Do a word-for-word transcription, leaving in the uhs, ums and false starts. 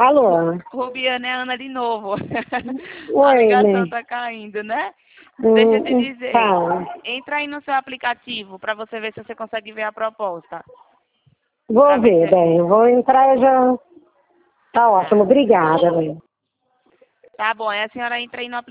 Alô? Rubiana, é a Ana de novo. Oi, A ligação né? tá caindo, né? Hum, Deixa eu te dizer. Fala. Entra aí no seu aplicativo para você ver se você consegue ver a proposta. Vou Para ver, você. bem. Eu vou entrar já. Tá ótimo. Tá. Obrigada, bem. Tá bom. Aí a senhora entra aí no aplicativo.